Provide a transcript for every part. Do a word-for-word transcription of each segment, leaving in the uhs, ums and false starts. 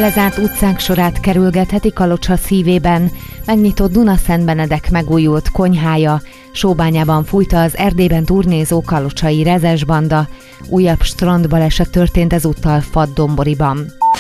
Lezárt utcák sorát kerülgetheti Kalocsa szívében, megnyitott Dunaszentbenedek megújult konyhája, Sóbányában fújta az Erdélyben turnézó kalocsai rezes banda, újabb strandbaleset történt ezúttal Fadddomboriban.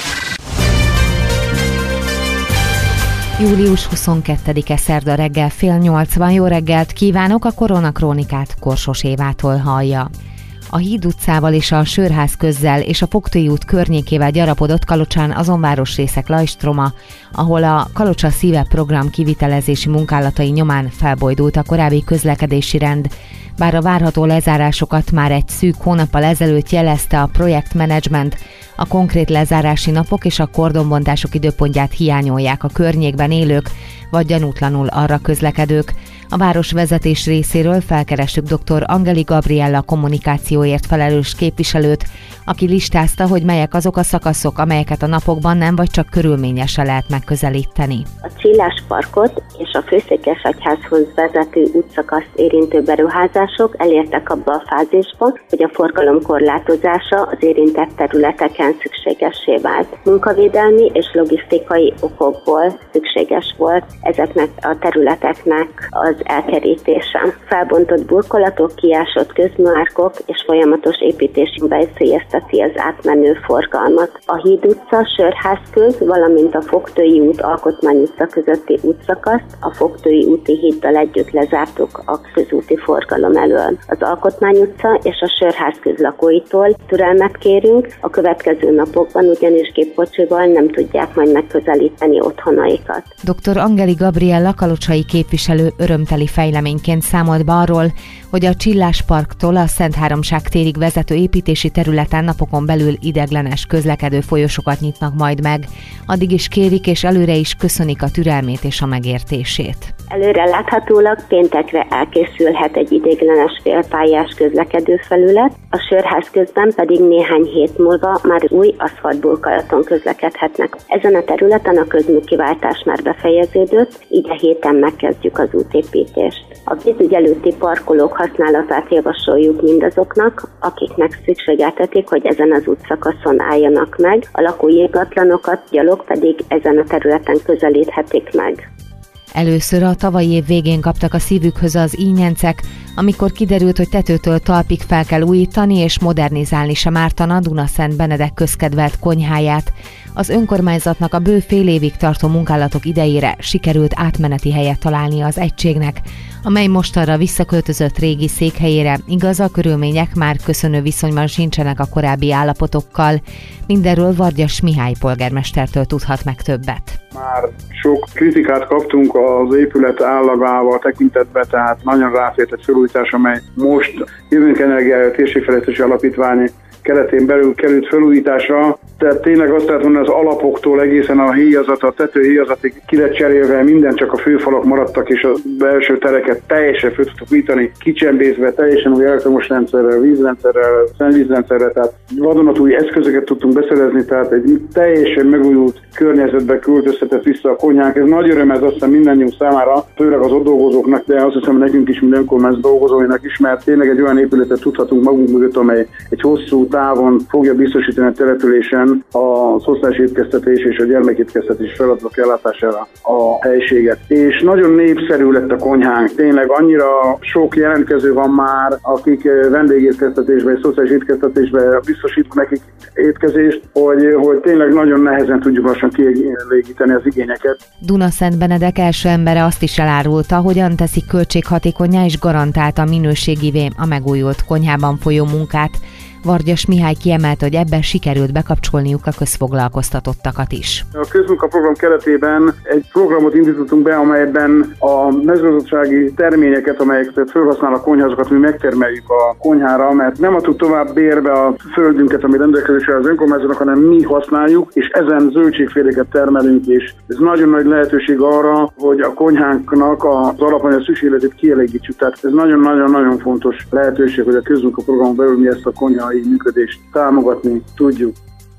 július huszonkettedike szerda reggel fél nyolcvan. Jó reggelt kívánok, a Koronakrónikát Korsos Évától hallja. A Híd utcával és a Sörház közzel és a Fogtői út környékével gyarapodott Kalocsán azon városrészek lajstroma, ahol a Kalocsa szíve program kivitelezési munkálatai nyomán felbojdult a korábbi közlekedési rend. Bár a várható lezárásokat már egy szűk hónappal ezelőtt jelezte a projektmenedzsment, a konkrét lezárási napok és a kordonbontások időpontját hiányolják a környékben élők, vagy gyanútlanul arra közlekedők. A városvezetés részéről felkerestük dr. Angeli Gabriella kommunikációért felelős képviselőt, aki listázta, hogy melyek azok a szakaszok, amelyeket a napokban nem vagy csak körülményesen lehet megközelíteni. A Csillás parkot és a Főszékesegyházhoz vezető útszakaszt érintő beruházások elértek abba a fázisba, hogy a forgalom korlátozása az érintett területeken szükségessé vált. Munkavédelmi és logisztikai okokból szükséges volt ezeknek a területeknek az elkerítése. Felbontott burkolatok, kiásott közmárkok és folyamatos építési veszélyezteti az átmenő forgalmat. A Híd utca, Sörház köz, valamint a Fogtői út, Alkotmány utca közötti útszakaszt a Fogtői úti híddal együtt lezártuk a közúti forgalom elől. Az Alkotmány utca és a Sörház köz lakóitól türelmet kérünk, a következő napokban ugyanis gépkocsival nem tudják majd megközelíteni otthonaikat. dr. Angeli Gabriella kalocsai képviselő örömteli fejleményként számolt be arról, hogy a Csillás parktól a Szentháromság térig vezető építési területen napokon belül ideiglenes közlekedő folyosokat nyitnak majd meg. Addig is kérik és előre is köszönik a türelmét és a megértését. Előre láthatólag péntekre elkészülhet egy ideiglenes félpályás közlekedőfelület, a Sörház közben pedig néhány hét múlva már új aszfaltburkolaton közlekedhetnek. Ezen a területen a közműkiváltás már befejeződött, így a héten megkezdjük az útépítést. A vízügy előtti parkolók használatát javasoljuk mindazoknak, akiknek szükségeltetik, hogy ezen az útszakaszon álljanak meg, a lakói ingatlanokat, gyalog pedig ezen a területen közelíthetik meg. Először a tavalyi év végén kaptak a szívükhöz az ínyencek, amikor kiderült, hogy tetőtől talpig fel kell újítani és modernizálni sem ártana Dunaszentbenedek közkedvelt konyháját. Az önkormányzatnak a bő fél évig tartó munkálatok idejére sikerült átmeneti helyet találni az egységnek, amely mostanra visszaköltözött régi székhelyére, igaz, a körülmények már köszönő viszonyban sincsenek a korábbi állapotokkal. Mindenről Vargyas Mihály polgármestertől tudhat meg többet. Már sok kritikát kaptunk az épület állagával tekintetbe, tehát nagyon ráfért egy felújítás, amely most Jövőnk Energiája Térségfejlesztési Alapítvány keretén belül került felújításra. Tehát tényleg azt lehet mondani, az alapoktól egészen a héjazat, a tetőhéjazatig ki lett cserélve, minden, csak a főfalak maradtak, és a belső tereket teljesen fel tudtuk újítani, kicsembészve, teljesen új elektromos rendszerrel, vízrendszerrel, szennyvízrendszerrel, tehát vadonatúj eszközöket tudtunk beszerezni, tehát egy teljesen megújult környezetbe költöztetett vissza a konyhánk. Ez nagy öröm, ez azt hiszem mindannyiunk számára, főleg az ott dolgozóknak, de azt hiszem nekünk is, mint önkormányzat dolgozóinak is, mert tényleg egy olyan épületet tudhatunk magunk mögött, amely egy hosszú távon fogja biztosítani a településen a szociális étkeztetés és a gyermekétkeztetés feladatok ellátására a helységet. És nagyon népszerű lett a konyhánk. Tényleg annyira sok jelentkező van már, akik vendégétkeztetésben és szociális étkeztetésben biztosítunk nekik étkezést, hogy, hogy tényleg nagyon nehezen tudjuk lassan kielégíteni az igényeket. Dunaszentbenedek első embere azt is elárulta, hogyan teszik költséghatékonnyá és garantálta minőségivé a megújult konyhában folyó munkát. Vargyas Mihály kiemelte, hogy ebben sikerült bekapcsolniuk a közfoglalkoztatottakat is. A közmunkaprogram keretében egy programot indítottunk be, amelyben a mezőgazdasági terményeket, amelyeket felhasznál a konyha, azokat mi megtermeljük a konyhára, mert nem adtuk tovább bérbe a földünket, ami rendelkezésre az önkormányzatnak, hanem mi használjuk, és ezen zöldségféléket termelünk, és ez nagyon nagy lehetőség arra, hogy a konyhánknak az alapanyag szükségletét kielégítsük. Tehát ez nagyon-nagyon-nagyon fontos lehetőség, hogy a közmunkaprogram belül mi ezt a konyha működést támogatni tudjuk.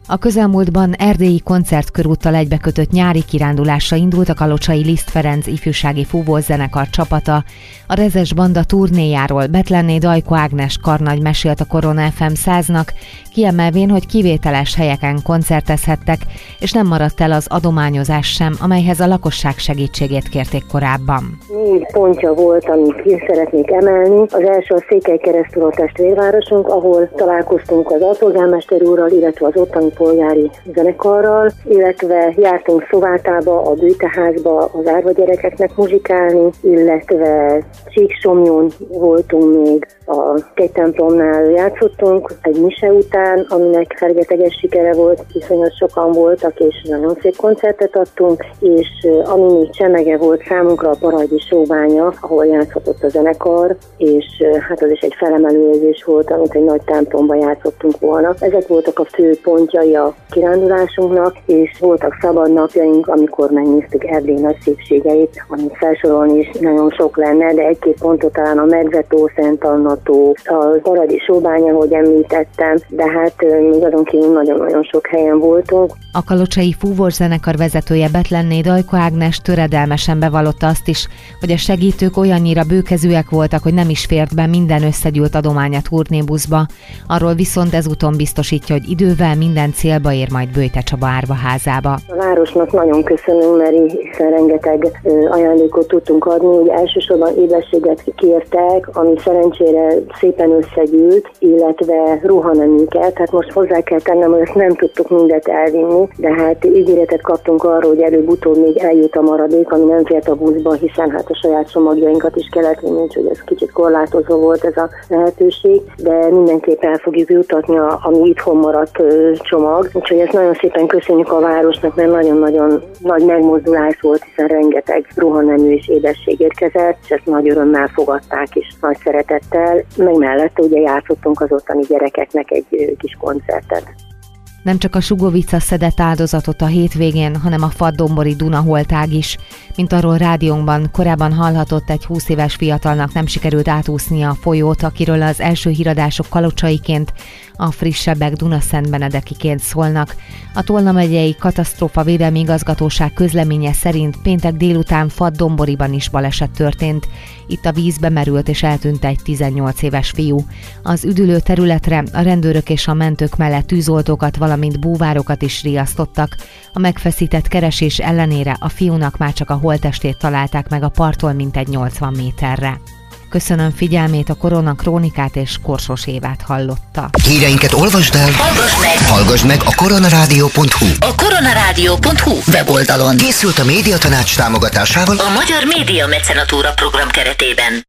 A közelmúltban erdélyi koncertkörúttal egybekötött nyári kirándulásra indult a kalocsai Liszt Ferenc ifjúsági fúvózenekar csapata. A Rezes Banda turnéjáról Betlenné Dajko Ágnes karnagy mesélt a Korona ef em száznak, kiemelvén, hogy kivételes helyeken koncertezhettek, és nem maradt el az adományozás sem, amelyhez a lakosság segítségét kérték korábban. Négy pontja volt, amit ki szeretnék emelni. Az első a Székelykeresztúr testvérvárosunk, ahol találkoztunk az alpolgármester úrral, illetve az ottani polgári zenekarral, illetve jártunk Szovátába, a Bőteházba az árva gyerekeknek muzsikálni, illetve Csíksomlyón voltunk még, a Kegytemplomnál játszottunk egy mise után, aminek fergeteges sikere volt, viszonylag sokan voltak, és nagyon szép koncertet adtunk, és ami még csemege volt számunkra, a Parajdi Sóbánya, ahol játszhatott a zenekar, és hát az is egy felemelő érzés volt, amit egy nagy templomban játszottunk volna. Ezek voltak a fő pontjai a kirándulásunknak, és voltak szabad napjaink, amikor megnéztük Erdély nagy szépségeit, amit felsorolni is nagyon sok lenne, de egy-két pontot talán a Medvetó, Szent Anna tó, a Parajdi Sóbánya, ahogy említettem, de hát még azon kívül nagyon-nagyon sok helyen voltunk. A kalocsai fúvós zenekar vezetője Betlenné Dajko Ágnes töredelmesen bevallotta azt is, hogy a segítők olyannyira bőkezűek voltak, hogy nem is fért be minden összegyűlt adomány a turnébuszba. Arról viszont ezúton biztosítja, hogy idővel minden célba ér majd Böjte Csaba árvaházába. A városnak nagyon köszönöm, mert hiszen rengeteg ajándékot tudtunk adni, ugye elsősorban édességet kértek, ami szerencsére szépen összegyűlt, illetve ruhaneműket. Hát most hozzá kell tennem, hogy ezt nem tudtuk mindet elvinni, de hát ígéretet kaptunk arról, hogy előbb-utóbb még eljut a maradék, ami nem fért a buszba, hiszen hát a saját csomagjainkat is kellett vinni, úgyhogy ez kicsit korlátozó volt ez a lehetőség, de mindenképp el fogjuk jutatni, a, ami itthon maradt csomag. Úgyhogy ezt nagyon szépen köszönjük a városnak, mert nagyon-nagyon nagy megmozdulás volt, hiszen rengeteg ruhanemű és édesség érkezett, és ezt nagy örömmel fogadták is, nagy szeretettel. Meg mellette ugye játszottunk az ottani gyerekeknek egy kis koncertet. Nem csak a Sugovica szedett áldozatot a hétvégén, hanem a Fadddombori Dunaholtág is. Mint arról rádiónkban korábban hallhatott, egy húsz éves fiatalnak nem sikerült átúsznia a folyót, akiről az első híradások kalocsaiként, a frissebbek Dunaszentbenedekiként szólnak. A Tolna megyei katasztrófavédelmi igazgatóság közleménye szerint péntek délután Fadddomboriban is baleset történt. Itt a vízbe merült és eltűnt egy tizennyolc éves fiú. Az üdülő területre a rendőrök és a mentők mellett tűzoltókat, valamint búvárokat is riasztottak. A megfeszített keresés ellenére a fiúnak már csak a holttestét találták meg a parttól mintegy nyolcvan méterre. Köszönöm figyelmét, a Korona Krónikát és Korsos Évát hallotta. Híreinket olvasd el, hallgass meg, hallgass meg a koronarádió pont hu. A koronarádió pont hu weboldalon Készült a Médiatanács támogatásával a Magyar Média Mecenatúra program keretében.